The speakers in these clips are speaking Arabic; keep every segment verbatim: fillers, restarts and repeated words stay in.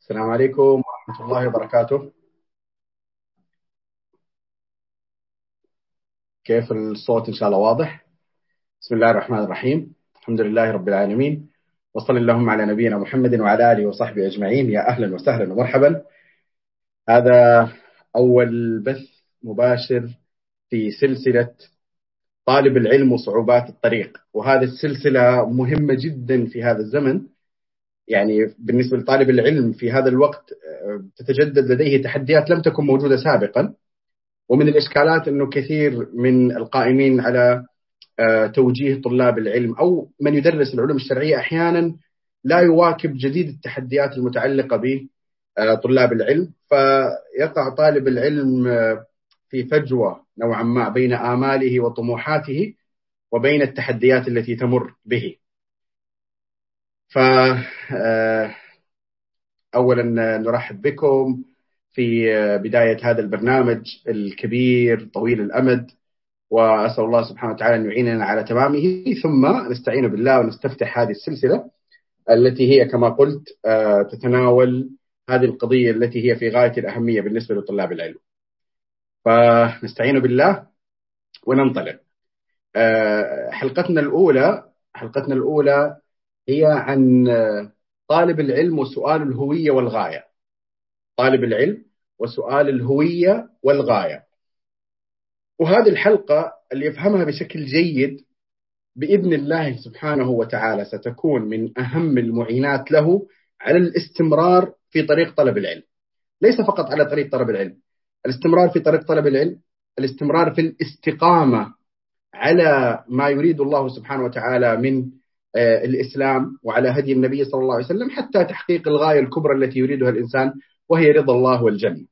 السلام عليكم ورحمة الله وبركاته. كيف الصوت؟ إن شاء الله واضح. بسم الله الرحمن الرحيم. الحمد لله رب العالمين، وصلى اللهم على نبينا محمد وعلى آله وصحبه أجمعين. يا أهلا وسهلا ومرحبا. هذا أول بث مباشر في سلسلة طالب العلم وصعوبات الطريق، وهذه السلسلة مهمة جدا في هذا الزمن. يعني بالنسبة لطالب العلم في هذا الوقت تتجدد لديه تحديات لم تكن موجودة سابقا، ومن الإشكالات أنه كثير من القائمين على توجيه طلاب العلم أو من يدرس العلوم الشرعية أحيانا لا يواكب جديد التحديات المتعلقة بطلاب العلم، فيقع طالب العلم في فجوة نوعا ما بين آماله وطموحاته وبين التحديات التي تمر به. فأولا نرحب بكم في بداية هذا البرنامج الكبير طويل الأمد، وأسأل الله سبحانه وتعالى أن يعيننا على تمامه، ثم نستعين بالله ونستفتح هذه السلسلة التي هي كما قلت تتناول هذه القضية التي هي في غاية الأهمية بالنسبة لطلاب العلم. فنستعين بالله وننطلق. حلقتنا الأولى حلقتنا الأولى هي عن طالب العلم وسؤال الهوية والغاية. طالب العلم وسؤال الهوية والغاية. وهذه الحلقة اللي يفهمها بشكل جيد بإذن الله سبحانه وتعالى ستكون من أهم المعينات له على الاستمرار في طريق طلب العلم. ليس فقط على طريق طلب العلم، الاستمرار في طريق طلب العلم، الاستمرار في الاستقامة على ما يريد الله سبحانه وتعالى من الإسلام وعلى هدي النبي صلى الله عليه وسلم، حتى تحقيق الغاية الكبرى التي يريدها الإنسان وهي رضا الله والجنة.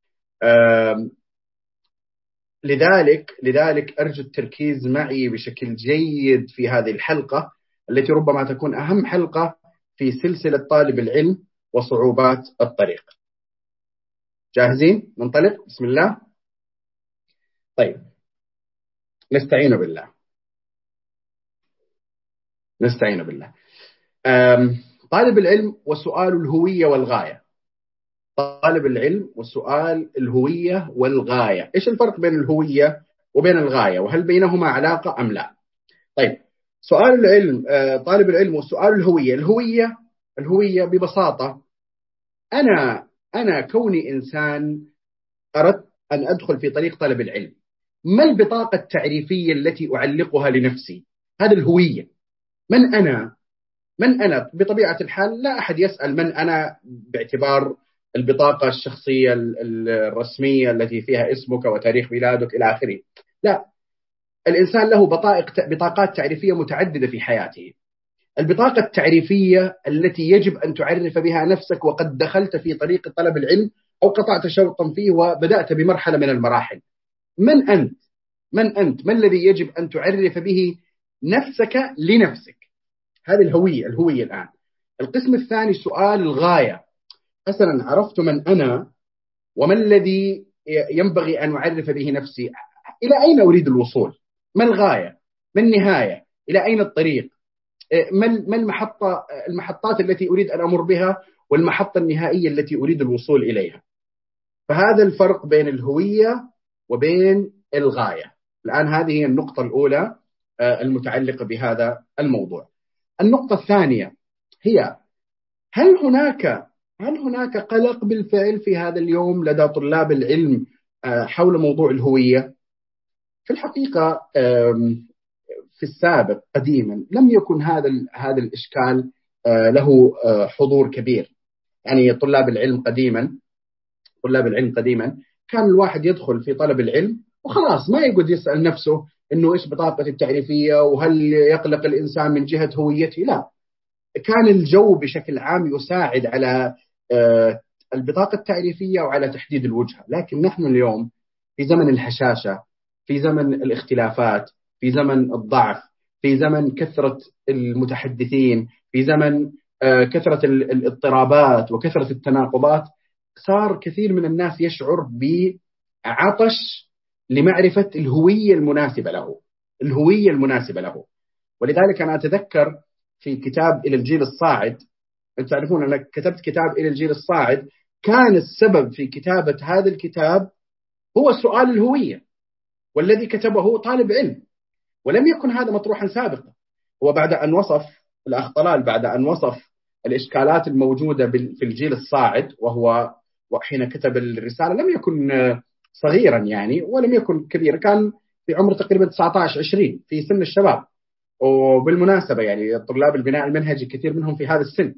لذلك لذلك أرجو التركيز معي بشكل جيد في هذه الحلقة التي ربما تكون أهم حلقة في سلسلة طالب العلم وصعوبات الطريق. جاهزين؟ ننطلق. بسم الله. طيب، نستعين بالله نستعين بالله طالب العلم وسؤال الهوية والغاية. طالب العلم وسؤال الهوية والغاية. إيش الفرق بين الهوية وبين الغاية، وهل بينهما علاقة أم لا؟ طيب، سؤال العلم طالب العلم وسؤال الهوية. الهوية الهوية ببساطة أنا أنا كوني إنسان أردت أن أدخل في طريق طلب العلم، ما البطاقة التعريفية التي أعلقها لنفسي؟ هذا الهوية. من أنا؟ من أنا بطبيعة الحال لا أحد يسأل من أنا باعتبار البطاقة الشخصية الرسمية التي فيها اسمك وتاريخ ميلادك إلى آخره. لا، الإنسان له بطاقة بطاقات تعريفية متعددة في حياته. البطاقة التعريفية التي يجب أن تعرف بها نفسك وقد دخلت في طريق طلب العلم أو قطعت شوطا فيه وبدأت بمرحلة من المراحل. من أنت؟ من أنت؟ ما الذي يجب أن تعرف به نفسك لنفسك؟ هذه الهوية الهوية الآن. القسم الثاني سؤال الغاية. مثلا عرفت من أنا وما الذي ينبغي أن أعرف به نفسي، إلى أين أريد الوصول؟ ما الغاية؟ ما النهاية؟ إلى أين الطريق؟ ما المحطة المحطات التي أريد أن أمر بها، والمحطة النهائية التي أريد الوصول إليها؟ فهذا الفرق بين الهوية وبين الغاية. الآن هذه هي النقطة الأولى المتعلقة بهذا الموضوع. النقطة الثانية هي هل هناك هل هناك قلق بالفعل في هذا اليوم لدى طلاب العلم حول موضوع الهوية؟ في الحقيقة في السابق قديما لم يكن هذا هذا الإشكال له حضور كبير. يعني طلاب العلم قديما طلاب العلم قديما كان الواحد يدخل في طلب العلم وخلاص ما يقعد يسأل نفسه إنه إيش بطاقة التعريفية وهل يقلق الإنسان من جهة هويته. لا، كان الجو بشكل عام يساعد على البطاقة التعريفية وعلى تحديد الوجهة. لكن نحن اليوم في زمن الهشاشة، في زمن الاختلافات، في زمن الضعف، في زمن كثرة المتحدثين، في زمن كثرة الاضطرابات وكثرة التناقضات، صار كثير من الناس يشعر بعطش لمعرفة الهوية المناسبة له الهوية المناسبة له ولذلك أنا أتذكر في كتاب إلى الجيل الصاعد أنتم تعرفون أنا كتبت كتاب إلى الجيل الصاعد، كان السبب في كتابة هذا الكتاب هو سؤال الهوية، والذي كتبه طالب علم، ولم يكن هذا مطروحا سابقا. هو بعد أن وصف الأخ طلال، بعد أن وصف الإشكالات الموجودة في الجيل الصاعد، وهو وحين كتب الرسالة لم يكن صغيرا يعني ولم يكن كبيرا، كان في عمر تقريبا تسعة عشر عشرين، في سن الشباب. وبالمناسبة يعني طلاب البناء المنهجي كثير منهم في هذا السن.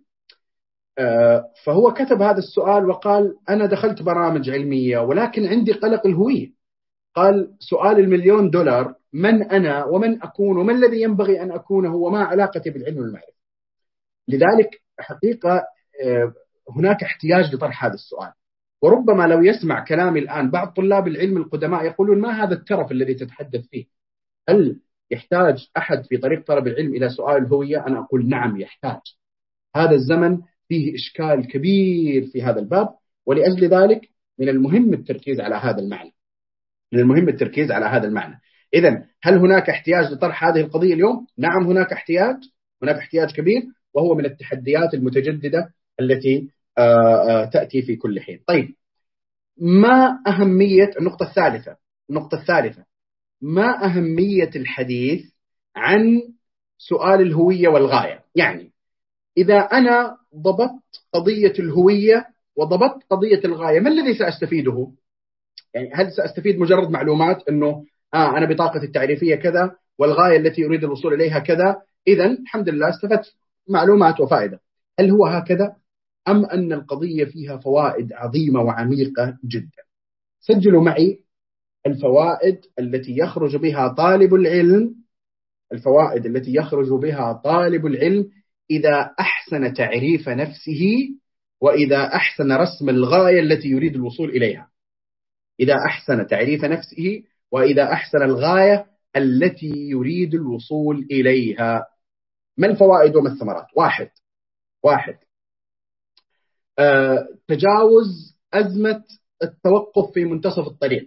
فهو كتب هذا السؤال وقال أنا دخلت برامج علمية ولكن عندي قلق الهوية. قال سؤال المليون دولار، من أنا ومن أكون وما الذي ينبغي أن أكونه وما علاقتي بالعلم والمعرفة. لذلك حقيقة هناك احتياج لطرح هذا السؤال. وربما لو يسمع كلامي الآن بعض طلاب العلم القدماء يقولون ما هذا الترف الذي تتحدث فيه؟ هل يحتاج أحد في طريق طلب العلم إلى سؤال الهوية؟ أنا أقول نعم يحتاج. هذا الزمن فيه إشكال كبير في هذا الباب، ولأجل ذلك من المهم التركيز على هذا المعنى. من المهم التركيز على هذا المعنى. إذن هل هناك احتياج لطرح هذه القضية اليوم؟ نعم هناك احتياج، هناك احتياج كبير، وهو من التحديات المتجددة التي تأتي في كل حين. طيب، ما أهمية النقطة الثالثة؟ النقطة الثالثة ما أهمية الحديث عن سؤال الهوية والغاية؟ يعني إذا أنا ضبطت قضية الهوية وضبطت قضية الغاية، ما الذي سأستفيده؟ يعني هل سأستفيد مجرد معلومات أنه آه أنا بطاقة التعريفية كذا والغاية التي أريد الوصول إليها كذا، إذن الحمد لله استفدت معلومات وفائدة؟ هل هو هكذا؟ أم أن القضية فيها فوائد عظيمة وعميقة جدا؟ سجلوا معي الفوائد التي يخرج بها طالب العلم، الفوائد التي يخرج بها طالب العلم إذا أحسن تعريف نفسه وإذا أحسن رسم الغاية التي يريد الوصول إليها. إذا أحسن تعريف نفسه وإذا أحسن الغاية التي يريد الوصول إليها. ما الفوائد وما الثمرات؟ واحد واحد آه، تجاوز أزمة التوقف في منتصف الطريق.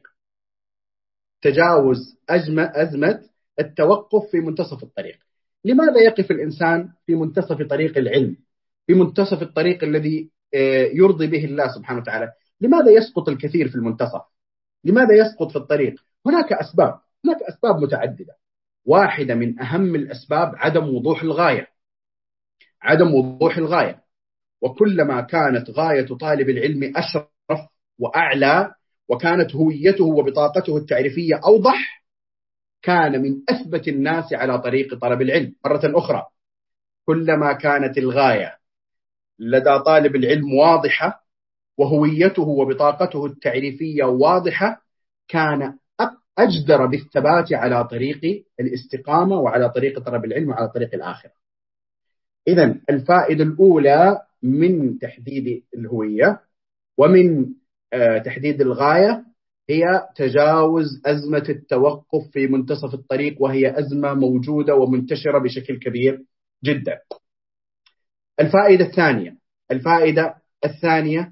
تجاوز أزمة أزمة التوقف في منتصف الطريق. لماذا يقف الإنسان في منتصف طريق العلم، في منتصف الطريق الذي يرضي به الله سبحانه وتعالى؟ لماذا يسقط الكثير في المنتصف؟ لماذا يسقط في الطريق؟ هناك أسباب، هناك أسباب متعددة. واحدة من أهم الأسباب عدم وضوح الغاية. عدم وضوح الغاية. وكلما كانت غاية طالب العلم أشرف وأعلى وكانت هويته وبطاقته التعريفية أوضح، كان من أثبت الناس على طريق طلب العلم. مرة أخرى، كلما كانت الغاية لدى طالب العلم واضحة وهويته وبطاقته التعريفية واضحة، كان أجدر بالثبات على طريق الاستقامة وعلى طريق طلب العلم وعلى طريق الآخرة. إذن الفائدة الأولى من تحديد الهوية ومن تحديد الغاية هي تجاوز أزمة التوقف في منتصف الطريق، وهي أزمة موجودة ومنتشرة بشكل كبير جدا. الفائدة الثانية الفائدة الثانية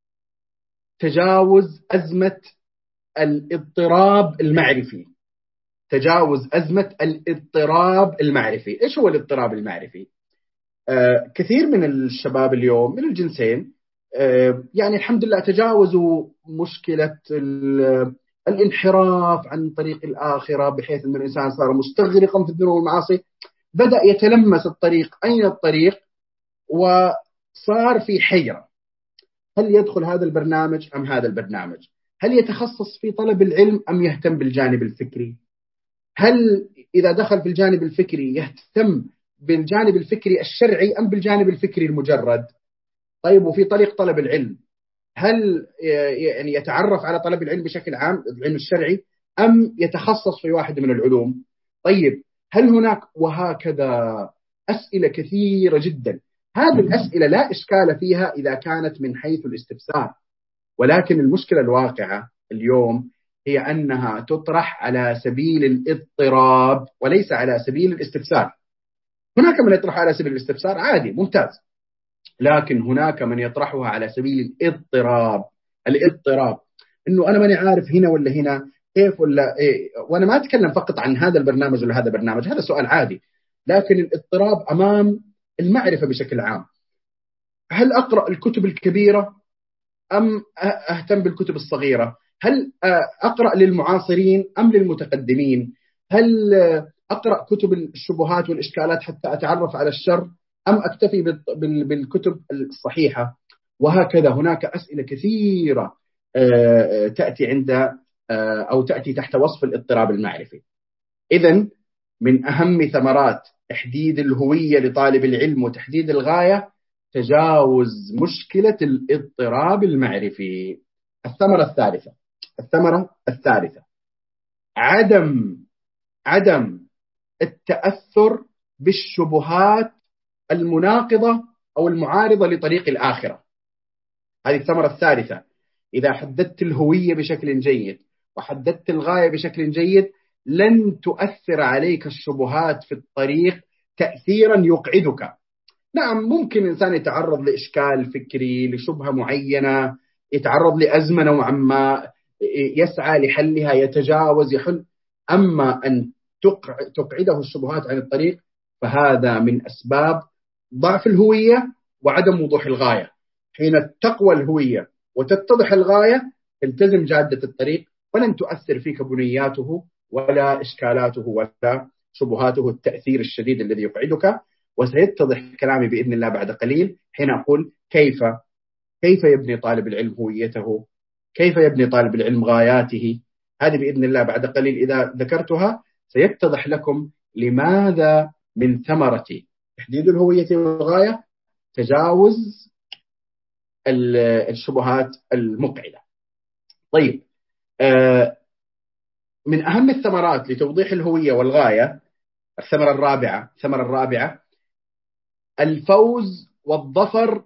تجاوز أزمة الاضطراب المعرفي. تجاوز أزمة الاضطراب المعرفي. إيش هو الاضطراب المعرفي؟ آه كثير من الشباب اليوم من الجنسين آه يعني الحمد لله تجاوزوا مشكلة الانحراف عن طريق الآخرة، بحيث أن الإنسان صار مستغرقا في الذنوب والمعاصي، بدأ يتلمس الطريق، أين الطريق، وصار في حيرة. هل يدخل هذا البرنامج أم هذا البرنامج؟ هل يتخصص في طلب العلم أم يهتم بالجانب الفكري؟ هل إذا دخل في الجانب الفكري يهتم بالجانب الفكري الشرعي أم بالجانب الفكري المجرد؟ طيب، وفي طريق طلب العلم هل يعني يتعرف على طلب العلم بشكل عام، العلم الشرعي، أم يتخصص في واحد من العلوم؟ طيب، هل هناك؟ وهكذا أسئلة كثيرة جدا. هذه الأسئلة لا إشكال فيها إذا كانت من حيث الاستفسار، ولكن المشكلة الواقعة اليوم هي أنها تطرح على سبيل الاضطراب وليس على سبيل الاستفسار. هناك من يطرح على سبيل الاستفسار، عادي ممتاز، لكن هناك من يطرحها على سبيل الاضطراب. الاضطراب إنه أنا ماني عارف هنا ولا هنا، كيف ولا إيه. وأنا ما أتكلم فقط عن هذا البرنامج ولا هذا البرنامج، هذا سؤال عادي، لكن الاضطراب أمام المعرفة بشكل عام. هل أقرأ الكتب الكبيرة أم أهتم بالكتب الصغيرة؟ هل أقرأ للمعاصرين أم للمتقدمين؟ هل أقرأ كتب الشبهات والإشكالات حتى أتعرف على الشر أم أكتفي بالكتب الصحيحة؟ وهكذا هناك أسئلة كثيرة تأتي عند أو تأتي تحت وصف الاضطراب المعرفي. إذن من أهم ثمرات تحديد الهوية لطالب العلم وتحديد الغاية تجاوز مشكلة الاضطراب المعرفي. الثمرة الثالثة الثمرة الثالثة عدم عدم التأثر بالشبهات المناقضة أو المعارضة لطريق الآخرة. هذه الثمرة الثالثة. إذا حددت الهوية بشكل جيد وحددت الغاية بشكل جيد لن تؤثر عليك الشبهات في الطريق تأثيرا يقعدك. نعم، ممكن إنسان يتعرض لإشكال فكري، لشبهة معينة، يتعرض لأزمة نوعا ما، يسعى لحلها، يتجاوز، يحل. أما أن تقعده الشبهات عن الطريق فهذا من أسباب ضعف الهوية وعدم وضوح الغاية. حين تقوى الهوية وتتضح الغاية التزم جادة الطريق ولن تؤثر فيك بنياته ولا إشكالاته ولا شبهاته التأثير الشديد الذي يقعدك. وسيتضح كلامي بإذن الله بعد قليل حين أقول كيف كيف يبني طالب العلم هويته، كيف يبني طالب العلم غاياته. هذه بإذن الله بعد قليل إذا ذكرتها سيتضح لكم لماذا من ثمرة تحديد الهوية والغاية تجاوز الشبهات المقعدة. طيب، من أهم الثمرات لتوضيح الهوية والغاية الثمرة الرابعة الثمرة الرابعة الفوز والظفر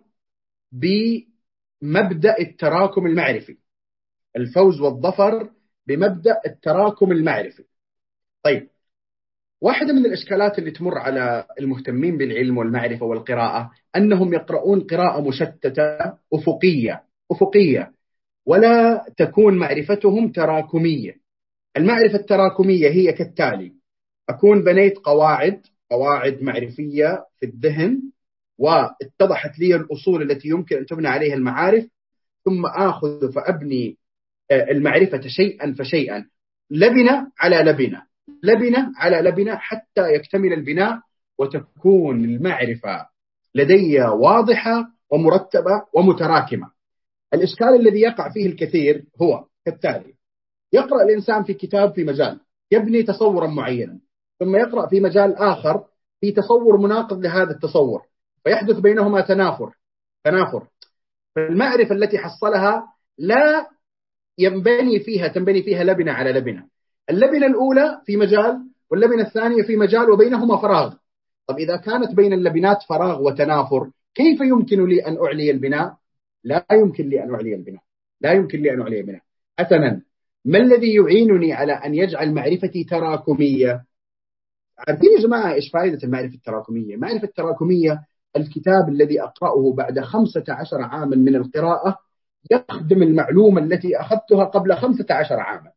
بمبدأ التراكم المعرفي. الفوز والظفر بمبدأ التراكم المعرفي. طيب، واحدة من الإشكالات اللي تمر على المهتمين بالعلم والمعرفة والقراءة أنهم يقرؤون قراءة مشتتة أفقية أفقية ولا تكون معرفتهم تراكمية. المعرفة التراكمية هي كالتالي: أكون بنيت قواعد قواعد معرفية في الذهن واتضحت لي الأصول التي يمكن أن تبنى عليها المعارف، ثم آخذ فأبني المعرفة شيئا فشيئا، لبنة على لبنة لبنة على لبنة حتى يكتمل البناء وتكون المعرفة لدي واضحة ومرتبة ومتراكمة. الإشكال الذي يقع فيه الكثير هو كالتالي: يقرأ الإنسان في كتاب في مجال يبني تصورا معينا، ثم يقرأ في مجال آخر في تصور مناقض لهذا التصور، فيحدث بينهما تنافر تنافر فالمعرفة التي حصلها لا ينبني فيها تنبني فيها لبنة على لبنة. اللبنة الأولى في مجال واللبنة الثانية في مجال وبينهما فراغ. طب إذا كانت بين اللبنات فراغ وتنافر كيف يمكن لي أن أعلي البناء؟ لا يمكن لي أن أعلي البناء لا يمكن لي أن أعلي البناء. حسنا، ما الذي يعينني على أن يجعل معرفتي تراكمية؟ عارفين يا جماعة إيش فائدة المعرفة التراكمية؟ المعرفة التراكمية الكتاب الذي أقرأه بعد خمسة عشر عاما من القراءة يخدم المعلومة التي أخذتها قبل خمسة عشر عاما.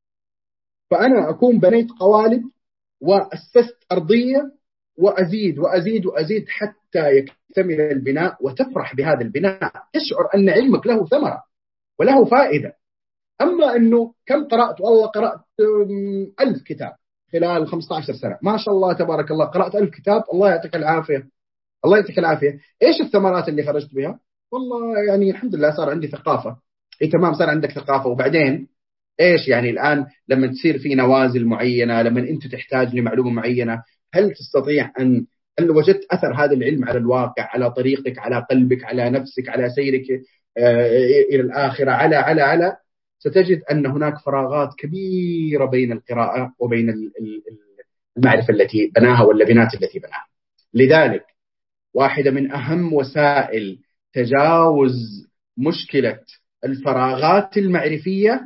فأنا أكون بنيت قوالب وأسست أرضية وأزيد وأزيد وأزيد حتى يكتمل البناء وتفرح بهذا البناء، تشعر أن علمك له ثمرة وله فائدة. أما أنه كم قرأت؟ والله قرأت ألف كتاب خلال خمسة عشر سنة، ما شاء الله تبارك الله، قرأت ألف كتاب، الله يعطيك العافية الله يعطيك العافية. إيش الثمرات اللي خرجت بها؟ والله يعني الحمد لله صار عندي ثقافة. إيه تمام، صار عندك ثقافة، وبعدين إيش يعني الآن لما تصير في نوازل معينة، لما أنت تحتاج لمعلومة معينة، هل تستطيع أن هل وجدت أثر هذا العلم على الواقع، على طريقك، على قلبك، على نفسك، على سيرك آه إلى الآخرة، على على على ستجد أن هناك فراغات كبيرة بين القراءة وبين المعرفة التي بناها واللبنات التي بناها. لذلك واحدة من أهم وسائل تجاوز مشكلة الفراغات المعرفية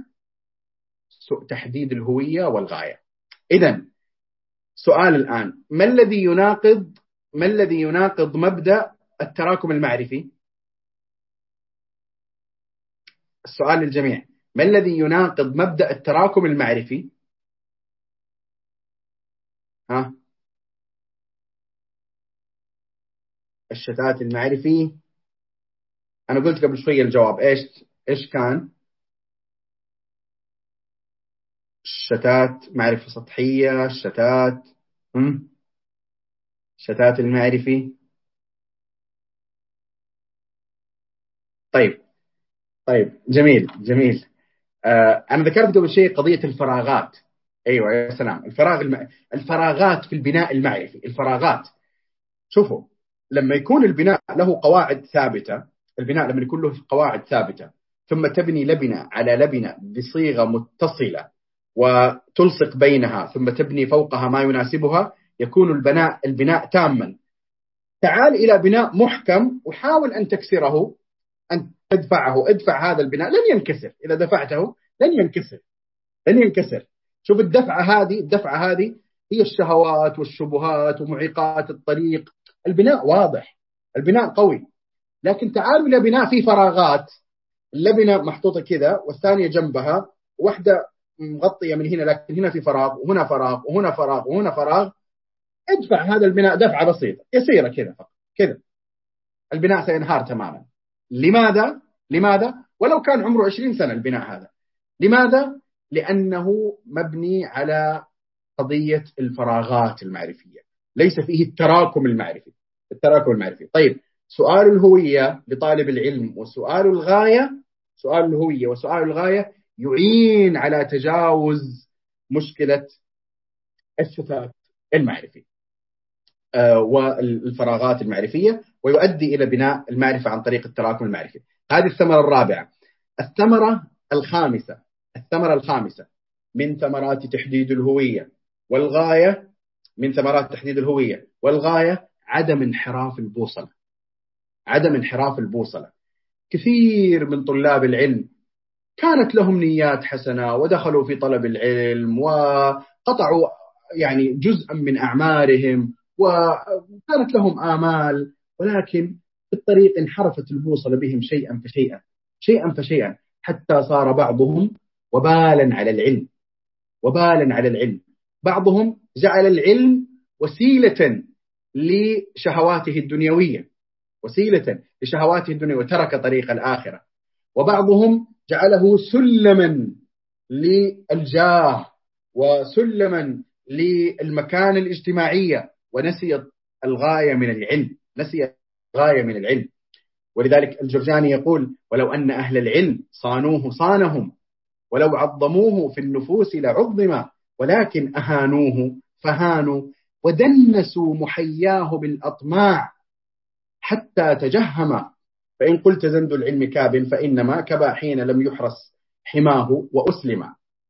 تحديد الهوية والغاية. إذن سؤال الآن: ما الذي يناقض ما الذي يناقض مبدأ التراكم المعرفي؟ السؤال للجميع: ما الذي يناقض مبدأ التراكم المعرفي؟ ها؟ الشتات المعرفي، أنا قلت قبل شوية الجواب إيش إيش كان؟ الشتات معرفة سطحية، الشتات هم؟ الشتات المعرفي. طيب طيب جميل جميل. آه أنا ذكرت قبل شيء قضية الفراغات. أيوة يا سلام، الفراغ الم... الفراغات في البناء المعرفي، الفراغات. شوفوا، لما يكون البناء له قواعد ثابتة، البناء لما يكون له قواعد ثابتة ثم تبني لبنة على لبنة بصيغة متصلة وتلصق بينها ثم تبني فوقها ما يناسبها، يكون البناء البناء تاما. تعال إلى بناء محكم وحاول أن تكسره، أن تدفعه، ادفع هذا البناء لن ينكسر. إذا دفعته لن ينكسر، لن ينكسر. شوف الدفعة هذه، الدفعة هذه هي الشهوات والشبهات ومعيقات الطريق. البناء واضح، البناء قوي. لكن تعالوا إلى بناء فيه فراغات، اللبنة محطوطة كذا والثانية جنبها، واحدة مغطية من هنا لكن هنا في فراغ وهنا فراغ وهنا فراغ وهنا فراغ. ادفع هذا البناء دفعة بسيطة يسيرة كذا فقط كذا، البناء سينهار تماما. لماذا؟ لماذا؟ ولو كان عمره عشرين سنة البناء هذا. لماذا؟ لأنه مبني على قضية الفراغات المعرفية، ليس فيه التراكم المعرفي. التراكم المعرفي. طيب، سؤال الهوية لطالب العلم وسؤال الغاية، سؤال الهوية وسؤال الغاية يعين على تجاوز مشكلة الشتات المعرفي آه والفراغات المعرفية، ويؤدي إلى بناء المعرفة عن طريق التراكم المعرفي. هذه الثمرة الرابعة. الثمرة الخامسة، الثمرة الخامسة من ثمرات تحديد الهوية والغاية، من ثمرات تحديد الهوية والغاية عدم انحراف البوصلة. عدم انحراف البوصلة. كثير من طلاب العلم كانت لهم نيات حسنة ودخلوا في طلب العلم وقطعوا يعني جزءا من أعمارهم وكانت لهم آمال، ولكن في الطريق انحرفت البوصلة بهم شيئا فشيئا، شيئا فشيئا، حتى صار بعضهم وبالا على العلم، وبالا على العلم. بعضهم جعل العلم وسيلة لشهواته الدنيوية، وسيلة لشهواته الدنيوية وترك طريق الآخرة. وبعضهم جعله سلما للجاه وسلما للمكان الاجتماعية ونسي الغاية من العلم، نسي الغاية من العلم. ولذلك الجرجاني يقول: ولو أن أهل العلم صانوه صانهم، ولو عظموه في النفوس لعظم، ولكن أهانوه فهانوا، ودنسوا محياه بالأطماع حتى تجهم. فإن قلت زند العلم كاب فإنما كبا حين لم يحرس حماه وأسلم.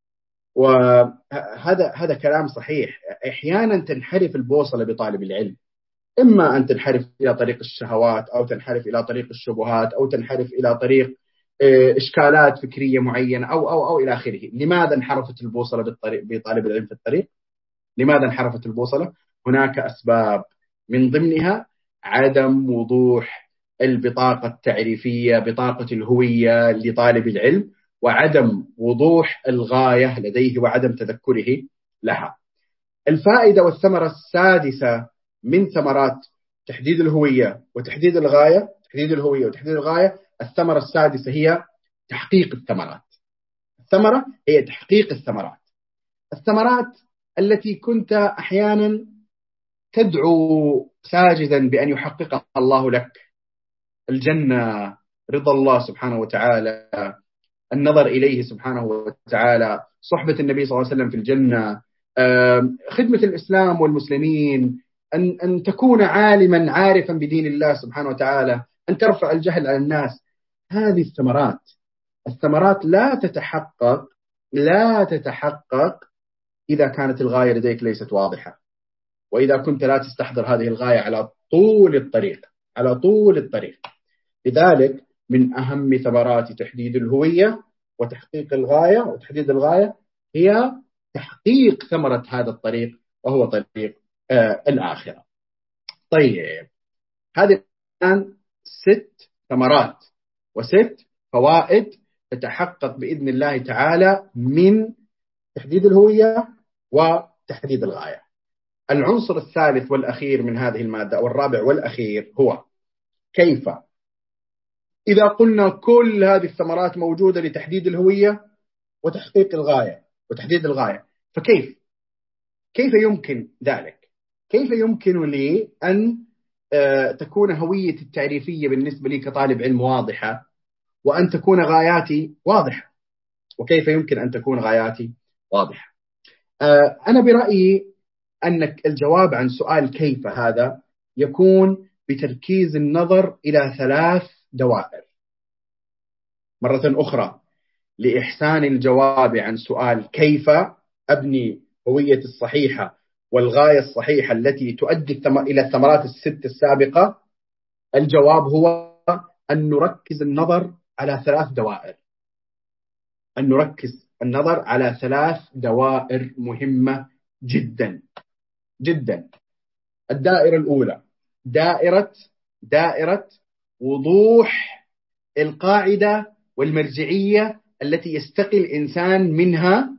وهذا هذا كلام صحيح. أحيانا تنحرف البوصلة بطالب العلم، إما أن تنحرف إلى طريق الشهوات، أو تنحرف إلى طريق الشبهات، أو تنحرف إلى طريق إشكالات فكرية معينة، أو أو أو إلى آخره. لماذا انحرفت البوصلة بالطريق بطالب العلم في الطريق؟ لماذا انحرفت البوصلة؟ هناك أسباب، من ضمنها عدم وضوح البطاقة التعريفية، بطاقة الهوية لطالب العلم، وعدم وضوح الغاية لديه وعدم تذكره لها. الفائدة والثمرة السادسة من ثمرات تحديد الهوية وتحديد الغاية، تحديد الهوية وتحديد الغاية، الثمرة السادسة هي تحقيق الثمرات. الثمرة هي تحقيق الثمرات. الثمرات التي كنت أحيانا تدعو ساجدا بأن يحققها الله لك: الجنة، رضا الله سبحانه وتعالى، النظر إليه سبحانه وتعالى، صحبة النبي صلى الله عليه وسلم في الجنة، خدمة الإسلام والمسلمين، أن أن تكون عالما عارفا بدين الله سبحانه وتعالى، أن ترفع الجهل عن الناس. هذه الثمرات، الثمرات لا تتحقق لا تتحقق إذا كانت الغاية لديك ليست واضحة، وإذا كنت لا تستحضر هذه الغاية على طول الطريق، على طول الطريق. لذلك من أهم ثمرات تحديد الهوية وتحقيق الغاية وتحديد الغاية هي تحقيق ثمرة هذا الطريق، وهو طريق آه الآخرة. طيب، هذه الآن ست ثمرات وست فوائد تتحقق بإذن الله تعالى من تحديد الهوية وتحديد الغاية. العنصر الثالث والأخير من هذه المادة، أو الرابع والأخير، هو كيف إذا قلنا كل هذه الثمرات موجودة لتحديد الهوية وتحقيق الغاية وتحديد الغاية، فكيف كيف يمكن ذلك؟ كيف يمكن لي أن تكون هويتي التعريفية بالنسبة لي كطالب علم واضحة، وأن تكون غاياتي واضحة؟ وكيف يمكن أن تكون غاياتي واضحة؟ أنا برأيي أن الجواب عن سؤال كيف هذا يكون بتركيز النظر إلى ثلاث دوائر. مرة أخرى، لإحسان الجواب عن سؤال كيف أبني هويتي الصحيحة والغاية الصحيحة التي تؤدي إلى الثمرات الست السابقة، الجواب هو أن نركز النظر على ثلاث دوائر. أن نركز النظر على ثلاث دوائر مهمة جدا جدا. الدائرة الأولى دائرة دائرة وضوح القاعدة والمرجعية التي يستقي الإنسان منها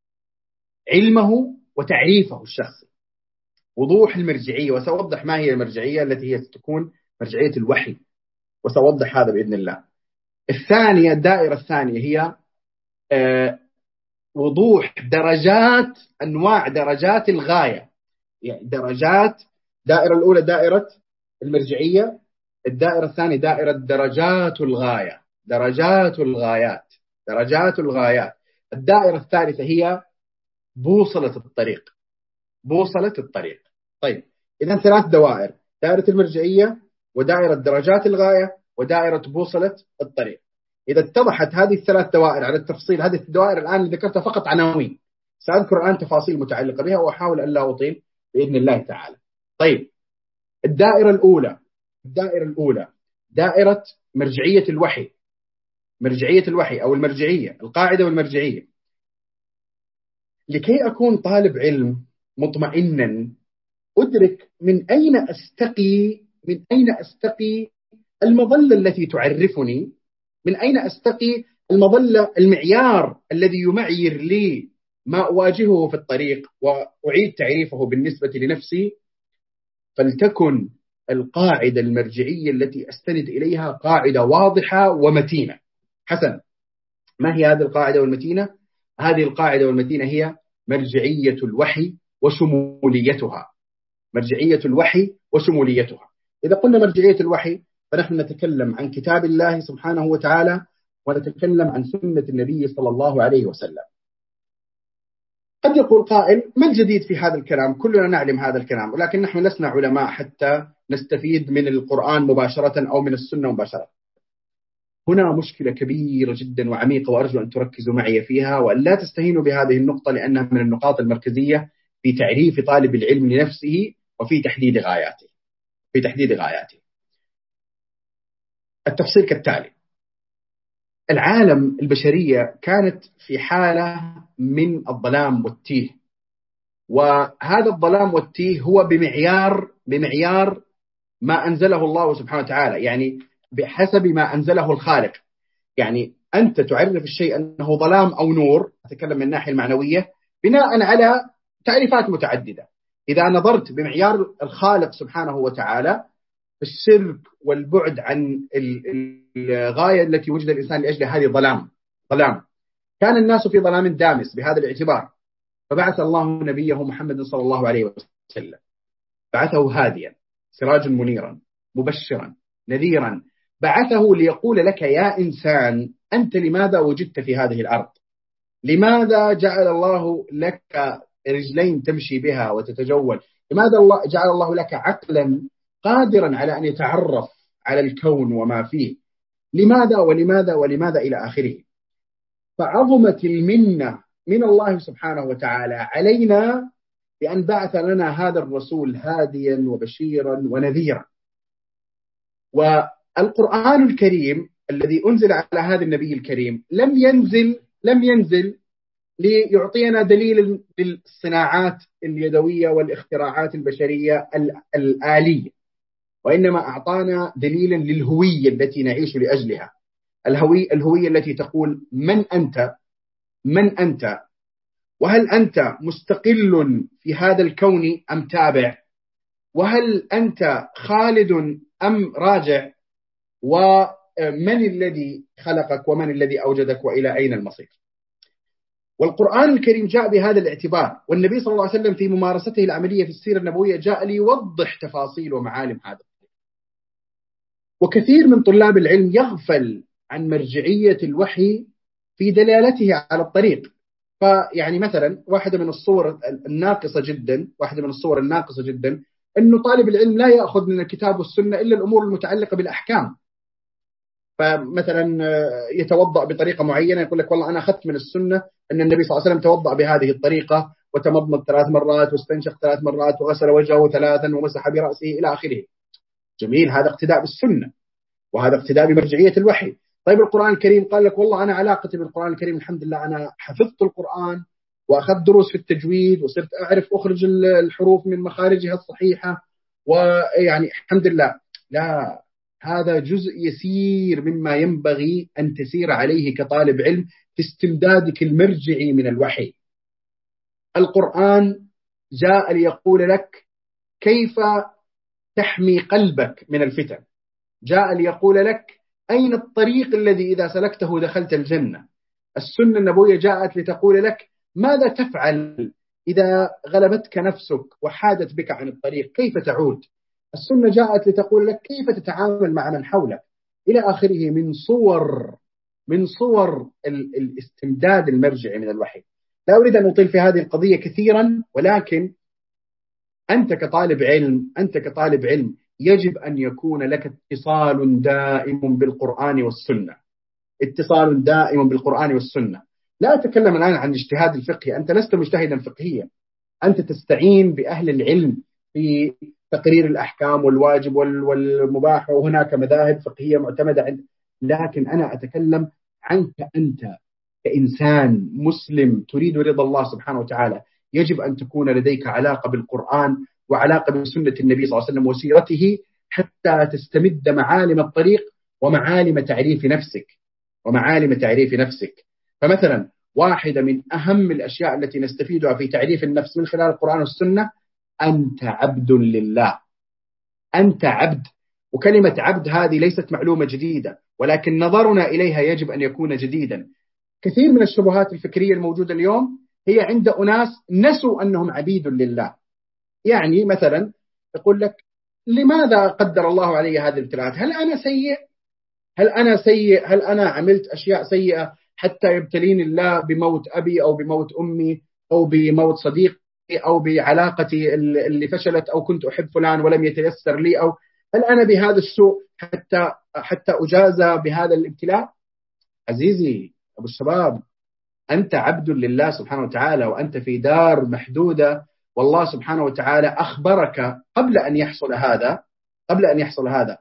علمه وتعريفه الشخصي. وضوح المرجعية، وسأوضح ما هي المرجعية التي هي تكون مرجعية الوحي، وسأوضح هذا بإذن الله. الثانية الدائرة الثانية هي آه وضوح درجات أنواع درجات الغاية، يعني درجات. الدائرة الأولى دائرة المرجعية، الدائرة الثانية دائرة درجات الغاية، درجات الغايات درجات الغايات الدائرة الثالثة هي بوصلة الطريق، بوصلة الطريق. طيب، إذن ثلاث دوائر: دائرة المرجعية، ودائرة درجات الغاية، ودائرة بوصلة الطريق. إذا اتضحت هذه الثلاث دوائر على التفصيل، هذه الدوائر الآن اللي ذكرتها فقط عناوين، سأذكر الآن تفاصيل متعلقة بها وأحاول أن لا أطيل بإذن الله تعالى. طيب، الدائرة الأولى الدائرة الأولى دائرة مرجعية الوحي، مرجعية الوحي أو المرجعية، القاعدة والمرجعية. لكي أكون طالب علم مطمئنا أدرك من أين أستقي من أين أستقي المظلة التي تعرفني، من أين أستقي المظلة، المعيار الذي يمعير لي ما أواجهه في الطريق وأعيد تعريفه بالنسبة لنفسي. فلتكن القاعدة المرجعية التي أستند إليها قاعدة واضحة ومتينة. حسنا، ما هي هذه القاعدة والمتينة؟ هذه القاعدة والمتينة هي مرجعية الوحي وشموليتها. مرجعية الوحي وشموليتها. إذا قلنا مرجعية الوحي فنحن نتكلم عن كتاب الله سبحانه وتعالى، ونتكلم عن سنة النبي صلى الله عليه وسلم. قد يقول قائل: ما الجديد في هذا الكلام؟ كلنا نعلم هذا الكلام، ولكن نحن لسنا علماء حتى نستفيد من القرآن مباشرة أو من السنة مباشرة. هنا مشكلة كبيرة جدا وعميقة، وأرجو أن تركزوا معي فيها وأن لا تستهينوا بهذه النقطة، لأنها من النقاط المركزية في تعريف طالب العلم لنفسه وفي تحديد غاياته في تحديد غاياته. التفصيل كالتالي: العالم البشرية كانت في حالة من الظلام والتيه، وهذا الظلام والتيه هو بمعيار بمعيار ما أنزله الله سبحانه وتعالى، يعني بحسب ما أنزله الخالق. يعني أنت تعرف الشيء أنه ظلام أو نور، أتكلم من الناحية المعنوية، بناء على تعريفات متعددة. إذا نظرت بمعيار الخالق سبحانه وتعالى، الشرك والبعد عن الغاية التي وجد الإنسان لأجلها هذه ظلام ظلام كان الناس في ظلام دامس بهذا الاعتبار، فبعث الله نبيه محمد صلى الله عليه وسلم، بعثه هاديا سراجا منيرا مبشرا نذيرا، بعثه ليقول لك يا إنسان أنت لماذا وجدت في هذه الأرض؟ لماذا جعل الله لك رجلين تمشي بها وتتجول؟ لماذا الله جعل الله لك عقلا قادرا على أن يتعرف على الكون وما فيه؟ لماذا ولماذا ولماذا إلى آخره. فعظمت المنة من الله سبحانه وتعالى علينا بأن بعث لنا هذا الرسول هاديا وبشيرا ونذيرا. والقرآن الكريم الذي أنزل على هذا النبي الكريم لم ينزل لم ينزل ليعطينا دليل للصناعات اليدوية والاختراعات البشرية الآلية، وإنما أعطانا دليلا للهوية التي نعيش لأجلها. الهوية الهوية التي تقول من أنت من أنت وهل أنت مستقل في هذا الكون أم تابع؟ وهل أنت خالد أم راجع؟ من الذي خلقك ومن الذي أوجدك وإلى أين المصير. والقرآن الكريم جاء بهذا الاعتبار، والنبي صلى الله عليه وسلم في ممارسته العملية في السيرة النبوية جاء ليوضح تفاصيل ومعالم هذا. وكثير من طلاب العلم يغفل عن مرجعية الوحي في دلالته على الطريق. فيعني مثلا واحدة من الصور الناقصة جدا واحدة من الصور الناقصة جدا أنه طالب العلم لا يأخذ من الكتاب والسنة إلا الأمور المتعلقة بالأحكام. فمثلا يتوضأ بطريقة معينة، يقول لك والله أنا أخذت من السنة أن النبي صلى الله عليه وسلم توضأ بهذه الطريقة وتمضمض ثلاث مرات واستنشق ثلاث مرات وغسل وجهه ثلاثا ومسح برأسه إلى آخره. جميل، هذا اقتداء بالسنة وهذا اقتداء بمرجعية الوحي. طيب القرآن الكريم قال لك والله أنا علاقتي بالقرآن الكريم الحمد لله أنا حفظت القرآن وأخذت دروس في التجويد وصرت أعرف أخرج الحروف من مخارجها الصحيحة ويعني الحمد لله. لا، هذا جزء يسير مما ينبغي أن تسير عليه كطالب علم في استمدادك المرجعي من الوحي. القرآن جاء ليقول لك كيف تحمي قلبك من الفتن، جاء ليقول لك أين الطريق الذي إذا سلكته دخلت الجنة. السنة النبوية جاءت لتقول لك ماذا تفعل إذا غلبتك نفسك وحادت بك عن الطريق، كيف تعود. السنة جاءت لتقول لك كيف تتعامل مع من حولك إلى آخره من صور من صور الاستمداد المرجعي من الوحي. لا أريد أن أطيل في هذه القضية كثيرا، ولكن أنت كطالب علم أنت كطالب علم يجب أن يكون لك اتصال دائم بالقرآن والسنة، اتصال دائم بالقرآن والسنة. لا أتكلم الآن عن اجتهاد الفقهي، أنت لست مجتهدا فقهيا، أنت تستعين بأهل العلم في تقرير الأحكام والواجب والمباح، وهناك مذاهب فقهية معتمدة عند. لكن أنا أتكلم عنك أنت كإنسان مسلم تريد رضا الله سبحانه وتعالى. يجب أن تكون لديك علاقة بالقرآن وعلاقة بسنة النبي صلى الله عليه وسلم وسيرته حتى تستمد معالم الطريق ومعالم تعريف نفسك ومعالم تعريف نفسك. فمثلا واحدة من أهم الأشياء التي نستفيدها في تعريف النفس من خلال القرآن والسنة، أنت عبد لله، أنت عبد. وكلمة عبد هذه ليست معلومة جديدة، ولكن نظرنا إليها يجب أن يكون جديدا. كثير من الشبهات الفكرية الموجودة اليوم هي عند أناس نسوا أنهم عبيد لله. يعني مثلا يقول لك لماذا قدر الله علي هذه الابتلاءات؟ هل أنا سيء؟ هل أنا سيء؟ هل أنا عملت أشياء سيئة حتى يبتليني الله بموت أبي أو بموت أمي أو بموت صديقي أو بعلاقتي اللي فشلت أو كنت أحب فلان ولم يتيسر لي؟ أو هل أنا بهذا السوء حتى حتى أجازى بهذا الابتلاء؟ عزيزي أبو الشباب، أنت عبد لله سبحانه وتعالى، وأنت في دار محدودة، والله سبحانه وتعالى أخبرك قبل أن يحصل هذا قبل أن يحصل هذا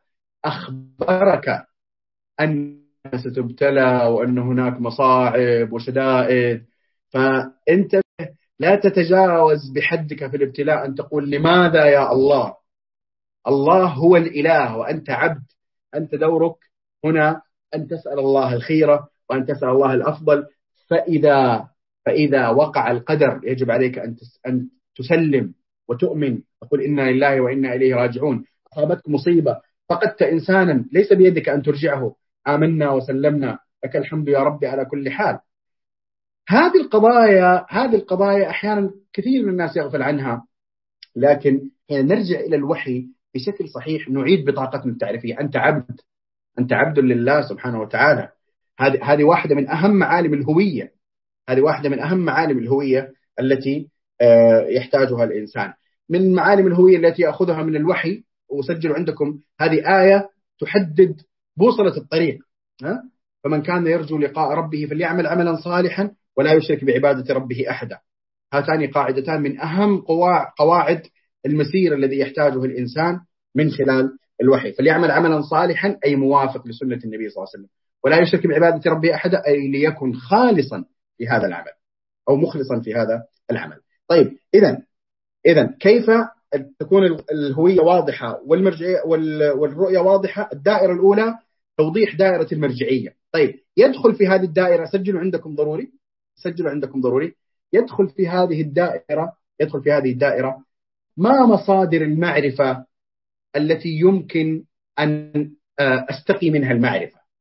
أخبرك أن ستبتلى وأن هناك مصاعب وشدائد. فأنت لا تتجاوز بحدك في الابتلاء أن تقول لماذا يا الله. الله هو الإله وأنت عبد. أنت دورك هنا أن تسأل الله الخيرة وأن تسأل الله الأفضل. فإذا فإذا وقع القدر يجب عليك أن أن تسلم وتؤمن، تقول إنا لله وإنا إليه راجعون. أصابتك مصيبة، فقدت إنسانا، ليس بيدك أن ترجعه، آمنا وسلمنا لك الحمد يا ربي على كل حال. هذه القضايا هذه القضايا أحيانا كثير من الناس يغفل عنها، لكن حين نرجع إلى الوحي بشكل صحيح نعيد بطاقتنا التعريفية. أنت عبد أنت عبد لله سبحانه وتعالى. هذه هذه واحدة من أهم معالم الهوية هذه واحدة من أهم معالم الهوية التي يحتاجها الإنسان. من معالم الهوية التي يأخذها من الوحي، وسجلوا عندكم هذه آية تحدد بوصلة الطريق. ها؟ فمن كان يرجو لقاء ربه فليعمل عملا صالحا ولا يشرك بعبادة ربه أحدا. هاتان قاعدتان من أهم قواعد المسير الذي يحتاجه الإنسان من خلال الوحي. فليعمل عملا صالحا أي موافق لسنة النبي صلى الله عليه وسلم، ولا يشرك بعبادة ربه أحدا أي ليكن خالصا في هذا العمل أو مخلصا في هذا العمل. طيب إذن إذن كيف تكون الهوية واضحة والمرجعية والرؤية واضحة؟ الدائرة الأولى توضيح دائرة المرجعية. طيب يدخل في هذه الدائرة، سجلوا عندكم ضروري سجلوا عندكم ضروري يدخل في هذه الدائرة يدخل في هذه الدائرة ما مصادر المعرفة التي يمكن أن أستقي منها المعرفة.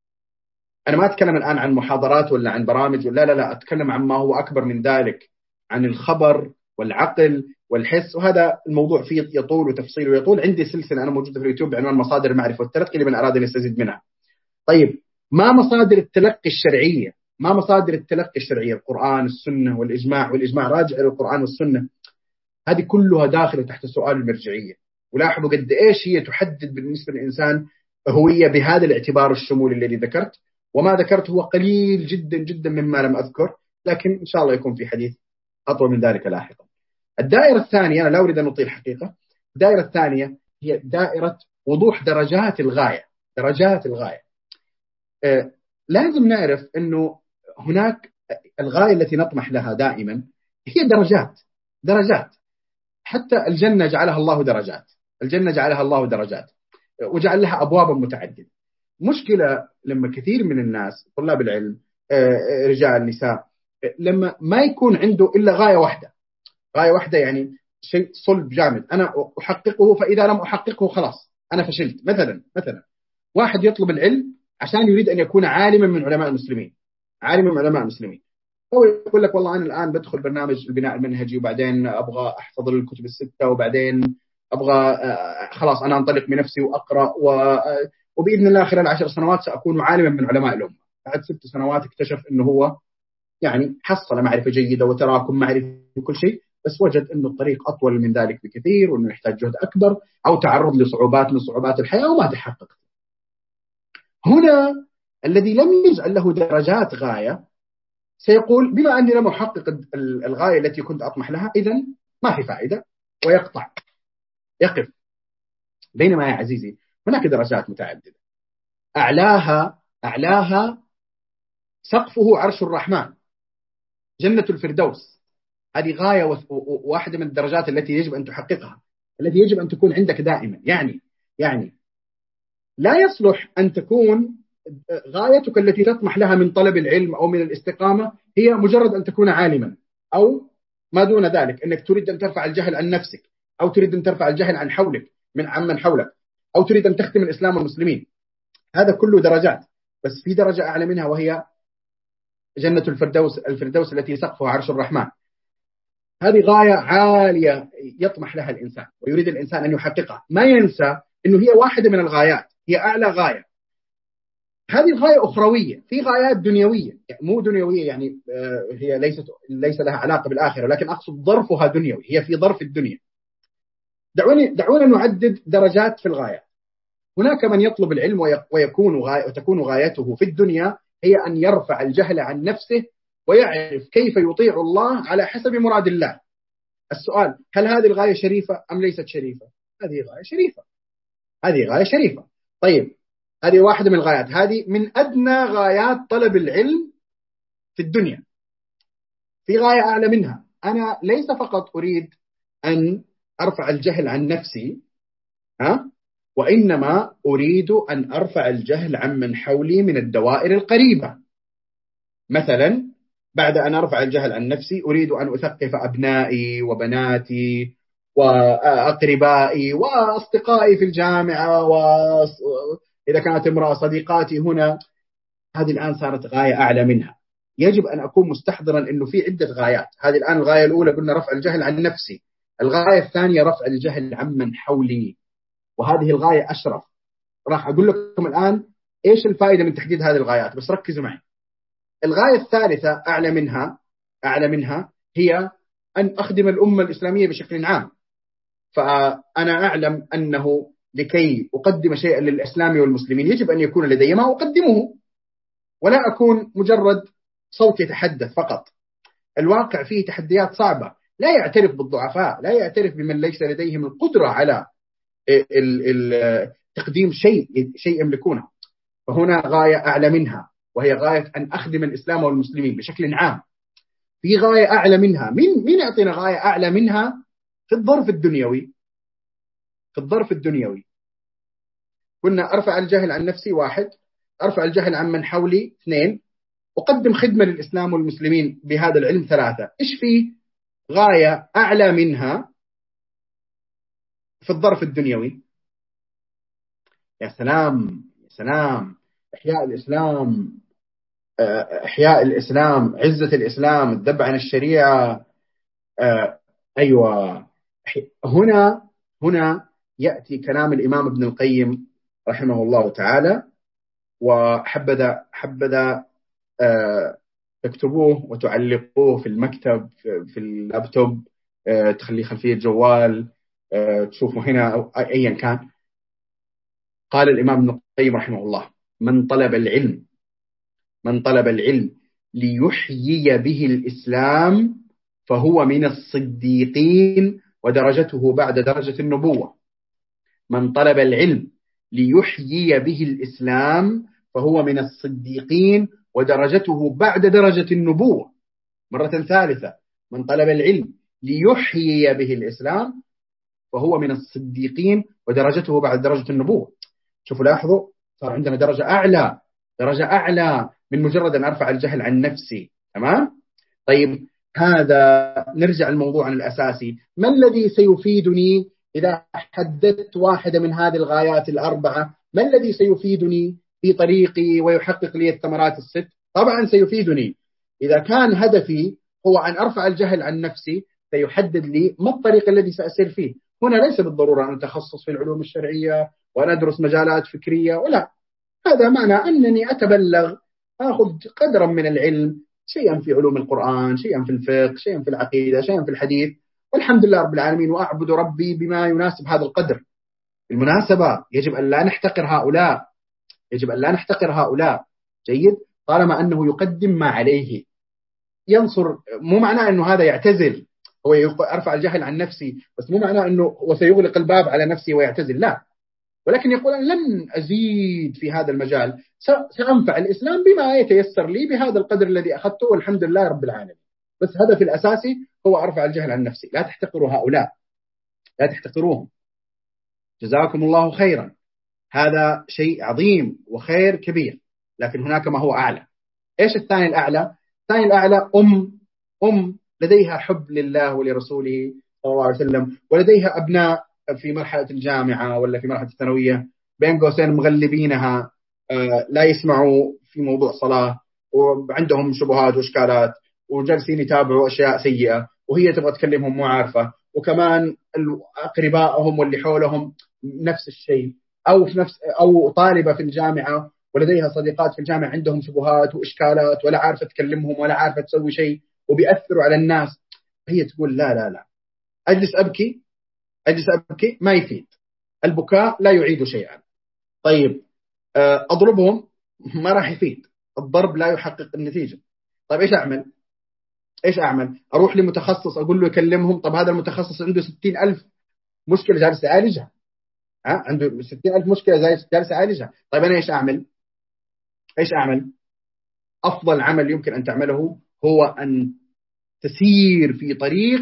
أنا ما أتكلم الآن عن محاضرات ولا عن برامج، لا لا لا، أتكلم عن ما هو أكبر من ذلك، عن الخبر والعقل والحس. وهذا الموضوع فيه يطول وتفصيل ويطول. عندي سلسلة أنا موجودة في اليوتيوب بعنوان مصادر المعرفة والتلقي لمن أراد أن يستزيد منها. طيب، ما مصادر التلقي الشرعية؟ ما مصادر التلقي الشرعية؟ القرآن، السنة، والإجماع. والإجماع راجع إلى القرآن والسنة. هذه كلها داخلة تحت سؤال المرجعية. ولاحظوا قد إيش هي تحدد بالنسبة للإنسان هوية بهذا الاعتبار الشمولي الذي ذكرت. وما ذكرت هو قليل جدا جدا مما لم أذكر، لكن إن شاء الله يكون في حديث أطول من ذلك لاحقا. الدائرة الثانية، أنا لا أريد أن أطيل حقيقة، الدائرة الثانية هي دائرة وضوح درجات الغاية. درجات الغاية آه لازم نعرف أنه هناك الغاية التي نطمح لها دائما هي درجات درجات. حتى الجنة جعلها الله درجات، الجنة جعلها الله درجات وجعل لها أبوابا متعددة. مشكلة لما كثير من الناس طلاب العلم، رجال نساء، لما ما يكون عنده إلا غاية واحدة، غاية واحدة يعني شيء صلب جامد، أنا أحققه، فإذا لم أحققه خلاص أنا فشلت. مثلا مثلا واحد يطلب العلم عشان يريد أن يكون عالما من علماء المسلمين، عالما من علماء المسلمين. هو يقول لك والله أنا الآن بدخل برنامج البناء المنهجي، وبعدين أبغى أحفظ الكتب الستة، وبعدين أبغى خلاص أنا أنطلق بنفسي وأقرأ، وبإذن الله خلال عشر سنوات سأكون عالما من علماء الأمة. بعد ست سنوات اكتشف أنه هو يعني حصل معرفة جيدة وتراكم معرفة وكل شيء، بس وجد أنه الطريق أطول من ذلك بكثير، وأنه يحتاج جهد أكبر أو تعرض لصعوبات من صعوبات الحياة وما تحقق. هنا الذي لم يجعل له درجات غاية سيقول بما أني لم أحقق الغاية التي كنت أطمح لها إذن ما في فائدة، ويقطع، يقف. بينما يا عزيزي هناك درجات متعددة، أعلاها أعلاها سقفه عرش الرحمن، جنة الفردوس. هذه غاية واحدة من الدرجات التي يجب أن تحققها، التي يجب أن تكون عندك دائما. يعني يعني لا يصلح أن تكون غايتك التي تطمح لها من طلب العلم أو من الاستقامة هي مجرد أن تكون عالما، أو ما دون ذلك، أنك تريد أن ترفع الجهل عن نفسك، أو تريد أن ترفع الجهل عن حولك من عمن حولك، أو تريد أن تختم الإسلام والمسلمين. هذا كله درجات، بس في درجة أعلى منها وهي جنة الفردوس، الفردوس التي سقفها عرش الرحمن. هذه غاية عالية يطمح لها الإنسان ويريد الإنسان أن يحققها. ما ينسى أنه هي واحدة من الغايات، هي أعلى غاية. هذه الغاية أخروية، في غايات دنيوية، يعني مو دنيوية يعني هي ليست ليس لها علاقة بالآخرة، لكن أقصد ظرفها دنيوي، هي في ظرف الدنيا. دعوني دعونا نعدد درجات في الغايات. هناك من يطلب العلم ويكون غاية وتكون غايته في الدنيا هي أن يرفع الجهل عن نفسه ويعرف كيف يطيع الله على حسب مراد الله. السؤال: هل هذه الغاية شريفة أم ليست شريفة؟ هذه غاية شريفة، هذه غاية شريفة. طيب، هذه واحدة من الغايات، هذه من أدنى غايات طلب العلم في الدنيا. في غاية أعلى منها، أنا ليس فقط أريد أن أرفع الجهل عن نفسي، ها؟ وإنما أريد أن أرفع الجهل عن من حولي من الدوائر القريبة. مثلا بعد أن أرفع الجهل عن نفسي أريد أن أثقف أبنائي وبناتي وأقربائي وأصدقائي في الجامعة، وإذا كانت امرأة صديقاتي هنا. هذه الآن صارت غاية أعلى منها. يجب أن أكون مستحضرا أنه في عدة غايات. هذه الآن الغاية الأولى قلنا رفع الجهل عن نفسي، الغاية الثانية رفع الجهل عن من حولي، وهذه الغاية أشرف. راح أقول لكم الآن إيش الفائدة من تحديد هذه الغايات، بس ركزوا معي. الغاية الثالثة أعلى منها أعلى منها هي أن أخدم الأمة الإسلامية بشكل عام. فأنا أعلم أنه لكي أقدم شيئا للإسلام والمسلمين يجب أن يكون لدي ما أقدمه، ولا أكون مجرد صوت يتحدث فقط. الواقع فيه تحديات صعبة، لا يعترف بالضعفاء، لا يعترف بمن ليس لديهم القدرة على تقديم شيء شيء يملكونه. فهنا غاية أعلى منها وهي غاية أن أخدم الإسلام والمسلمين بشكل عام. في غاية أعلى منها، مين مين يعطينا غاية أعلى منها في الظرف الدنيوي؟ في الظرف الدنيوي قلنا أرفع الجهل عن نفسي، واحد، أرفع الجهل عن من حولي، اثنين، أقدم خدمة للإسلام والمسلمين بهذا العلم، ثلاثة. إيش في غاية أعلى منها في الظرف الدنيوي؟ يا سلام يا سلام، إحياء الإسلام إحياء الإسلام، عزة الإسلام، الذب عن الشريعة. أيوة، هنا هنا يأتي كلام الإمام ابن القيم رحمه الله تعالى، وحبذا حبذا تكتبوه وتعلقوه في المكتب، في اللابتوب، تخليه خلفية جوال، تشوفوا هنا أو أيا كان. قال الإمام ابن القيم رحمه الله: من طلب العلم من طلب العلم ليحيي به الإسلام فهو من الصديقين ودرجته بعد درجة النبوة. من طلب العلم ليحيي به الإسلام فهو من الصديقين ودرجته بعد درجة النبوة. مرة ثالثة: من طلب العلم ليحيي به الإسلام فهو من الصديقين ودرجته بعد درجة النبوة. شوفوا، لاحظوا، صار عندنا درجة أعلى، درجة أعلى من مجرد أن أرفع الجهل عن نفسي. تمام؟ طيب، هذا نرجع الموضوع عن الأساسي. ما الذي سيفيدني إذا حددت واحدة من هذه الغايات الأربعة؟ ما الذي سيفيدني في طريقي ويحقق لي الثمرات الست؟ طبعا سيفيدني إذا كان هدفي هو أن أرفع الجهل عن نفسي، سيحدد لي ما الطريق الذي سأسير فيه. هنا ليس بالضرورة أن أتخصص في العلوم الشرعية وأن أدرس مجالات فكرية، ولا، هذا معنى أنني أتبلغ، أخذ قدرا من العلم، شيئا في علوم القرآن، شيئا في الفقه، شيئا في العقيدة، شيئا في الحديث، والحمد لله رب العالمين، وأعبد ربي بما يناسب هذا القدر. بالمناسبة يجب أن لا نحتقر هؤلاء، يجب أن لا نحتقر هؤلاء. جيد، طالما أنه يقدم ما عليه، ينصر. مو معناه أنه هذا يعتزل، هو أرفع الجهل عن نفسي، بس مو معناه أنه وسيغلق الباب على نفسي ويعتزل، لا، ولكن يقول لن أزيد في هذا المجال، سأنفع الإسلام بما يتيسر لي بهذا القدر الذي أخذته، والحمد لله رب العالمين. بس هدفي الأساسي هو أرفع الجهل عن نفسي. لا تحتقروا هؤلاء، لا تحتقروهم، جزاكم الله خيرا، هذا شيء عظيم وخير كبير. لكن هناك ما هو أعلى. إيش الثاني الأعلى؟ الثاني الأعلى أم أم لديها حب لله ولرسوله صلى الله عليه وسلم، ولديها أبناء في مرحلة الجامعة ولا في مرحلة الثانوية، بين قوسين مغلبينها، لا يسمعوا في موضوع صلاة، وعندهم شبهات وإشكالات، وجالسين يتابعوا أشياء سيئة، وهي تبغى تكلمهم مو عارفة، وكمان أقربائهم واللي حولهم نفس الشيء، أو في نفس أو طالبة في الجامعة ولديها صديقات في الجامعة عندهم شبهات وإشكالات، ولا عارفة تكلمهم ولا عارفة تسوي شيء، وبيأثروا على الناس. هي تقول لا لا لا، أجلس أبكي أجلس أبكي ما يفيد، البكاء لا يعيد شيئا. طيب، أضربهم ما راح يفيد، الضرب لا يحقق النتيجة. طيب إيش أعمل؟ إيش أعمل؟ أروح لمتخصص أقول له يكلمهم. طب هذا المتخصص عنده ستين ألف مشكلة جالس يعالجها، ها، عنده ستين ألف مشكلة جالس يعالجها. طيب أنا إيش أعمل؟ إيش أعمل؟ أفضل عمل يمكن أن تعمله هو أن تسير في طريق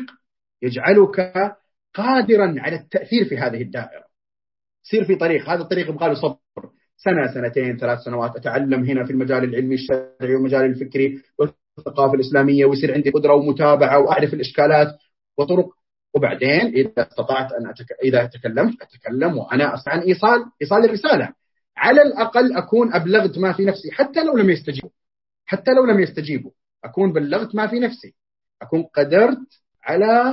يجعلك قادرا على التأثير في هذه الدائرة. سير في طريق، هذا الطريق يبغى له صبر، سنة سنتين ثلاث سنوات، أتعلم هنا في المجال العلمي الشرعي والمجال الفكري والثقافة الإسلامية، ويصير عندي قدرة ومتابعة وأعرف الإشكالات وطرق. وبعدين إذا استطعت أن أتك... إذا تكلمت أتكلم وأنا أستطيع عن إيصال إيصال الرسالة، على الأقل أكون أبلغت ما في نفسي، حتى لو لم يستجيبوا حتى لو لم يستجيبوا أكون بلغت ما في نفسي، أكون قدرت على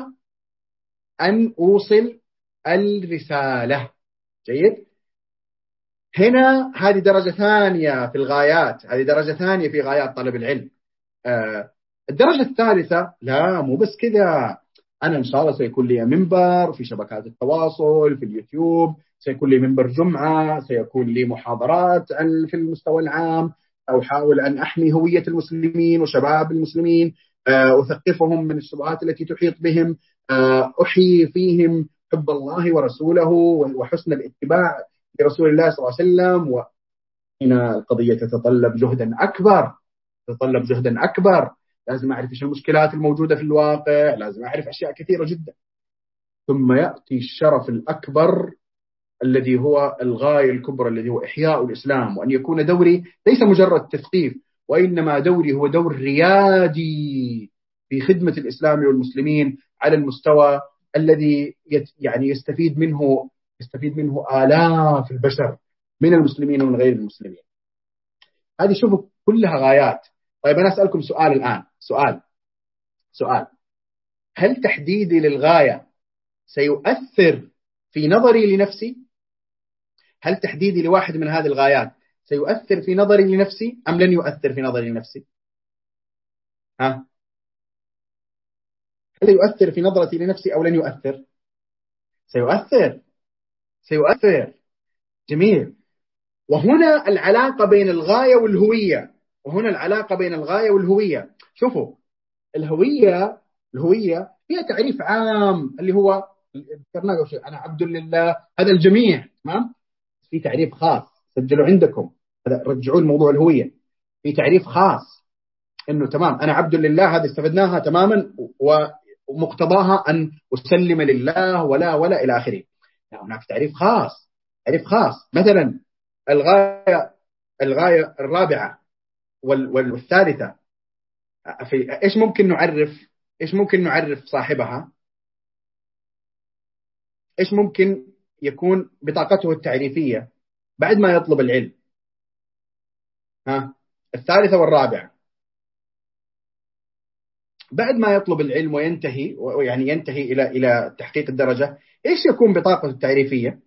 أن أوصل الرسالة. جيد. هنا هذه درجة ثانية في الغايات، هذه درجة ثانية في غايات طلب العلم. آه الدرجة الثالثة، لا مو بس كذا، أنا إن شاء الله سيكون لي منبر في شبكات التواصل، في اليوتيوب، سيكون لي منبر جمعة، سيكون لي محاضرات في المستوى العام، أو أحاول أن أحمي هوية المسلمين وشباب المسلمين، آه أثقفهم من الشبهات التي تحيط بهم، آه أحيي فيهم حب الله ورسوله وحسن الاتباع لرسول الله صلى الله عليه وسلم. وهنا القضية تتطلب جهدا أكبر تتطلب جهدا أكبر لازم أعرف إيش المشكلات الموجودة في الواقع، لازم أعرف أشياء كثيرة جدا. ثم يأتي الشرف الأكبر الذي هو الغاية الكبرى، الذي هو إحياء الإسلام، وأن يكون دوري ليس مجرد تثقيف، وإنما دوري هو دور ريادي في خدمة الإسلام والمسلمين على المستوى الذي يعني يستفيد منه يستفيد منه آلاف البشر من المسلمين ومن غير المسلمين. هذه شوفوا كلها غايات. طيب أنا أسألكم سؤال الآن، سؤال سؤال هل تحديدي للغاية سيؤثر في نظري لنفسي؟ هل تحديدي لواحد من هذه الغايات سيؤثر في نظري لنفسي أم لن يؤثر في نظري لنفسي؟ ها؟ هل يؤثر في نظرتي لنفسي أو لن يؤثر؟ سيؤثر، سيؤثر. جميل. وهنا العلاقة بين الغاية والهوية، وهنا العلاقة بين الغاية والهوية. شوفوا، الهوية الهوية فيها تعريف عام اللي هو ذكرناه قبل شوي، أنا عبد لله، هذا الجميع، تمام. في تعريف خاص سجلوا عندكم، هذا رجعوا الموضوع الهوية، في تعريف خاص إنه تمام أنا عبد لله، هذه استفدناها تماما، ومقتضاها أن أسلم لله ولا ولا إلى آخره. لا، هناك تعريف خاص، تعريف خاص. مثلا الغاية الغاية الرابعة والثالثة، في إيش ممكن نعرف إيش ممكن نعرف صاحبها؟ إيش ممكن يكون بطاقته التعريفية بعد ما يطلب العلم؟ ها، الثالثة والرابعة بعد ما يطلب العلم وينتهي، ويعني ينتهي إلى إلى تحقيق الدرجة، إيش يكون بطاقته التعريفية؟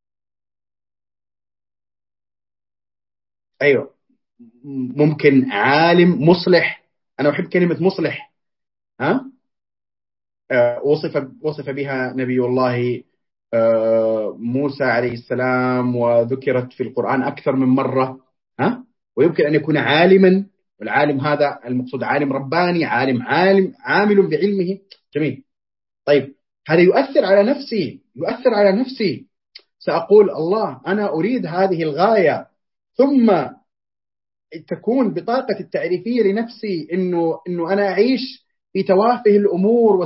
أيوة، ممكن عالم مصلح. أنا أحب كلمة مصلح. ها، آه، وصف وصف بها نبي الله آه، موسى عليه السلام، وذكرت في القرآن أكثر من مرة. ها، ويمكن أن يكون عالما، والعالم هذا المقصود عالم رباني، عالم عالم عامل بعلمه. جميل. طيب هذا يؤثر على نفسي، يؤثر على نفسي. سأقول الله أنا أريد هذه الغاية، ثم تكون بطاقة التعريفية لنفسي إنه إنه أنا أعيش في توافه الأمور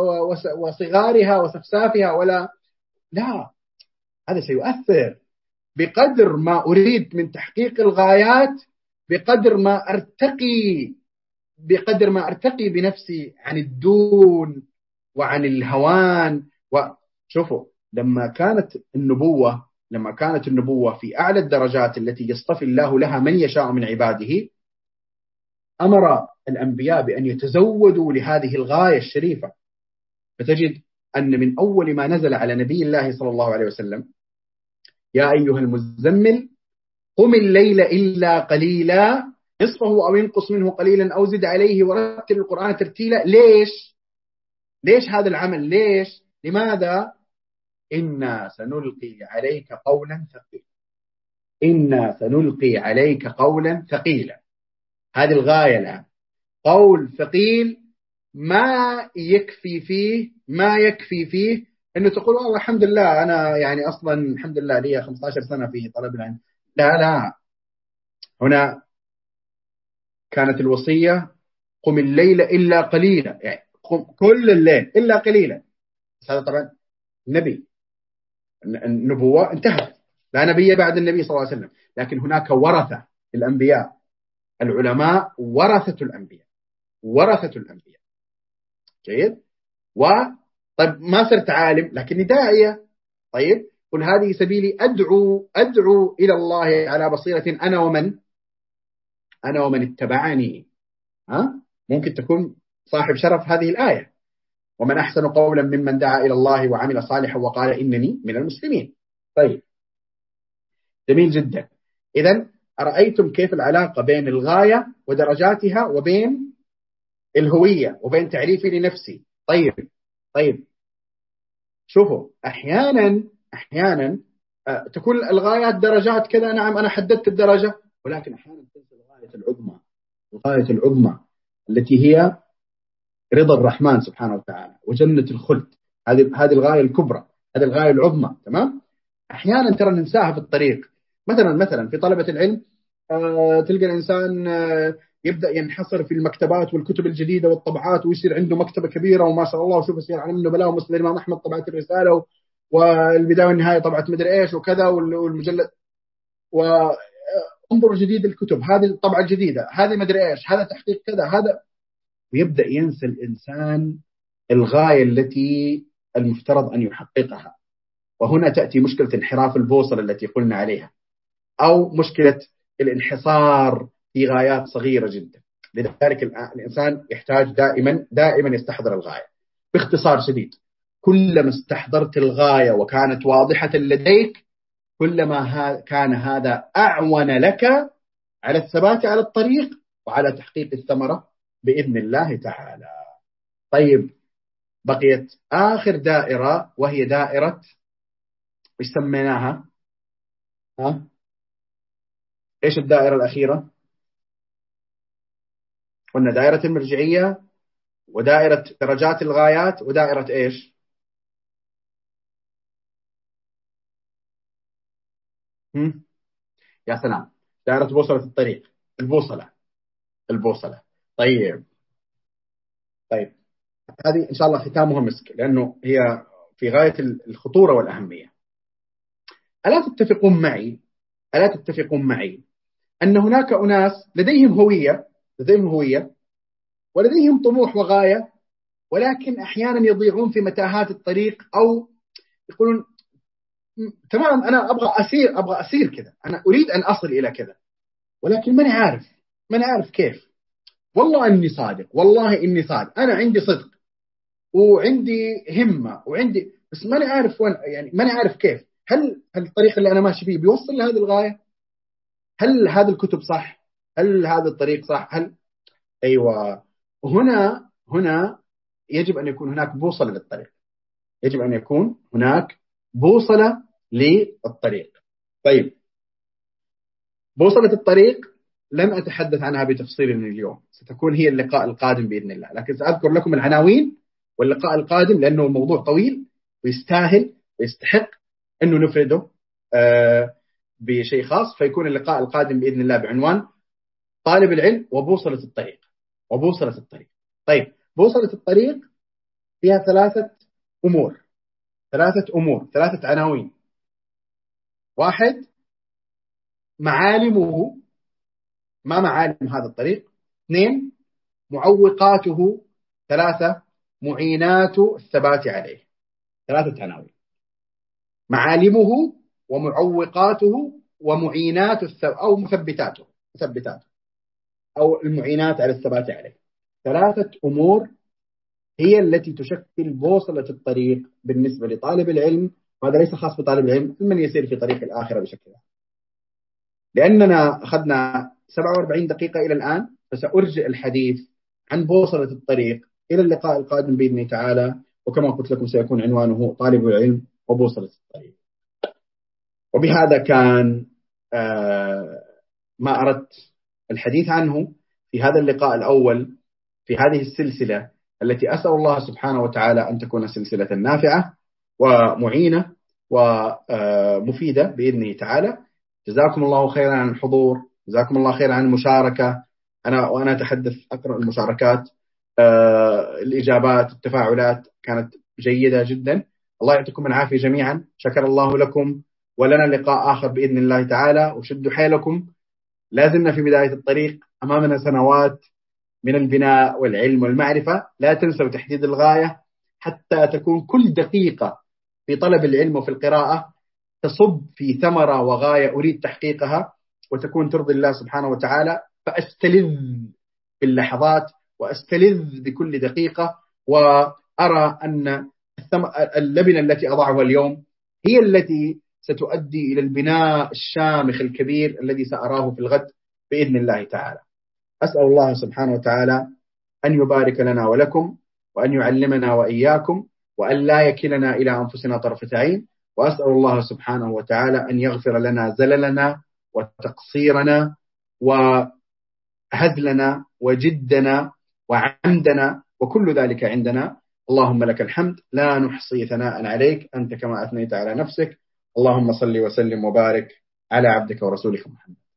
وصغارها وسفسافها، ولا لا، هذا سيؤثر. بقدر ما أريد من تحقيق الغايات، بقدر ما أرتقي بقدر ما أرتقي بنفسي عن الدون وعن الهوان. وشوفوا، لما كانت النبوة لما كانت النبوة في أعلى الدرجات التي يصطفي الله لها من يشاء من عباده، أمر الأنبياء بأن يتزودوا لهذه الغاية الشريفة. فتجد أن من أول ما نزل على نبي الله صلى الله عليه وسلم: يا أيها المزمل قم الليل إلا قليلا نصفه أو ينقص منه قليلا أو زد عليه ورتل القرآن ترتيلا. ليش؟ ليش هذا العمل؟ ليش؟ لماذا؟ إنا سنلقي عليك قولا ثقيلا إنا سنلقي عليك قولا ثقيلا. هذه الغاية الآن، قول ثقيل ما يكفي فيه ما يكفي فيه أنه تقول والله الحمد لله أنا يعني أصلا الحمد لله لي خمسة عشر سنة في طلب العلم. لا لا، هنا كانت الوصية قم الليل إلا قليلا، يعني قم كل الليل إلا قليلا. هذا طبعا نبي، النبوة انتهت، لا نبي بعد النبي صلى الله عليه وسلم. لكن هناك ورثة الأنبياء، العلماء ورثة الأنبياء ورثة الأنبياء. جيد. و طيب ما صرت عالم لكني داعية. طيب قل هذه سبيلي أدعو أدعو إلى الله على بصيرة أنا ومن أنا ومن اتبعني. ها، ممكن تكون صاحب شرف هذه الآية: ومن أحسن قولا ممن دعا إلى الله وعمل صالحا وقال إنني من المسلمين. طيب جميل جدا. إذن أرأيتم كيف العلاقة بين الغاية ودرجاتها وبين الهوية وبين تعريفي لنفسي. طيب طيب شوفوا، أحيانا أحيانا تكون الغايات درجات كذا، نعم أنا حددت الدرجة، ولكن أحيانا تنسى الغاية العظمى الغاية العظمى التي هي رضا الرحمن سبحانه وتعالى وجنة الخلد. هذه هذه الغاية الكبرى، هذه الغاية العظمى. تمام. أحيانا ترى ننساها في الطريق. مثلا مثلا في طلبة العلم آه تلقى الإنسان آه يبدأ ينحصر في المكتبات والكتب الجديدة والطبعات، ويصير عنده مكتبة كبيرة وما شاء الله، وشوف يصير علم النبلاء ومسند الإمام أحمد طبعة الرسالة والبداية والنهاية طبعة مدري إيش وكذا والمجلد، وانظر جديد الكتب، هذه الطبعة الجديدة، هذه مدري إيش، هذا تحقيق كذا، هذا. ويبدأ ينسى الإنسان الغاية التي المفترض أن يحققها. وهنا تأتي مشكلة انحراف البوصلة التي قلنا عليها، أو مشكلة الانحصار في غايات صغيرة جدا. لذلك الإنسان يحتاج دائما دائما يستحضر الغاية. باختصار شديد، كلما استحضرت الغاية وكانت واضحة لديك كلما كان هذا أعون لك على الثبات على الطريق وعلى تحقيق الثمرة بإذن الله تعالى. طيب، بقيت آخر دائرة وهي دائرة إيش سميناها؟ ها؟ إيش الدائرة الأخيرة؟ قلنا دائرة المرجعية، ودائرة درجات الغايات، ودائرة إيش؟ هم؟ يا سلام، دائرة بوصلة الطريق، البوصلة البوصلة. طيب طيب هذه إن شاء الله ختامها مسك، لأنه هي في غاية الخطورة والأهمية. ألا تتفقون معي ألا تتفقون معي أن هناك أناس لديهم هوية لديهم هوية ولديهم طموح وغاية، ولكن أحيانا يضيعون في متاهات الطريق، أو يقولون تمام أنا أبغى أسير أبغى أسير كذا، أنا أريد أن أصل إلى كذا، ولكن ماني عارف ماني عارف كيف. والله إني صادق والله إني صادق أنا عندي صدق وعندي همة وعندي، بس ماني عارف وين، يعني ماني عارف كيف. هل هل الطريق اللي أنا ماشي فيه بيوصل لهذه الغاية؟ هل هذا الكتب صح؟ هل هذا الطريق صح؟ هل أيوة. هنا هنا يجب أن يكون هناك بوصلة للطريق يجب أن يكون هناك بوصلة للطريق. طيب، بوصلة الطريق لم أتحدث عنها بتفصيل اليوم، ستكون هي اللقاء القادم بإذن الله، لكن سأذكر لكم العناوين واللقاء القادم، لأنه الموضوع طويل ويستاهل ويستحق أنه نفرده آه بشيء خاص. فيكون اللقاء القادم بإذن الله بعنوان طالب العلم وبوصلة الطريق وبوصلة الطريق. طيب، بوصلة الطريق فيها ثلاثة أمور ثلاثة أمور ثلاثة عناوين. واحد، معالمه، ما معالم هذا الطريق. اثنين، معوقاته. ثلاثة، معينات الثبات عليه. ثلاثة عناوين: معالمه ومعوقاته ومعينات الثبات أو مثبتاته مثبتاته أو المعينات على الثبات عليه. ثلاثة أمور هي التي تشكل بوصلة الطريق بالنسبة لطالب العلم، وهذا ليس خاص بطالب العلم، من يسير في طريق الآخرة بشكل عام. لأننا أخذنا سبعة وأربعين دقيقة إلى الآن، فسأرجع الحديث عن بوصلة الطريق إلى اللقاء القادم بإذن تعالى، وكما قلت لكم سيكون عنوانه طالب العلم وبوصلة الطريق. وبهذا كان آه ما أردت الحديث عنه في هذا اللقاء الأول في هذه السلسلة، التي أسأل الله سبحانه وتعالى أن تكون سلسلة نافعة ومعينة ومفيدة بإذنه تعالى. جزاكم الله خيرا عن الحضور، جزاكم الله خيرا عن المشاركة. أنا وأنا أتحدث أقرأ المشاركات، آه الإجابات، التفاعلات كانت جيدة جدا. الله يعطيكم العافية جميعا. شكر الله لكم، ولنا لقاء آخر بإذن الله تعالى. وشدوا حيلكم، لازلنا في بداية الطريق، أمامنا سنوات من البناء والعلم والمعرفة. لا تنسوا تحديد الغاية حتى تكون كل دقيقة في طلب العلم وفي القراءة تصب في ثمرة وغاية أريد تحقيقها، وتكون ترضي الله سبحانه وتعالى. فأستلذ باللحظات وأستلذ بكل دقيقة، وأرى أن اللبنة التي أضعها اليوم هي التي ستؤدي إلى البناء الشامخ الكبير الذي سأراه في الغد بإذن الله تعالى. أسأل الله سبحانه وتعالى أن يبارك لنا ولكم، وأن يعلمنا وإياكم، وأن لا يكلنا إلى أنفسنا طرفة عين. وأسأل الله سبحانه وتعالى أن يغفر لنا زللنا وتقصيرنا وهزلنا وجدنا وعمدنا وكل ذلك عندنا. اللهم لك الحمد، لا نحصي ثناء عليك، أنت كما أثنيت على نفسك. اللهم صل وسلم وبارك على عبدك ورسولك محمد.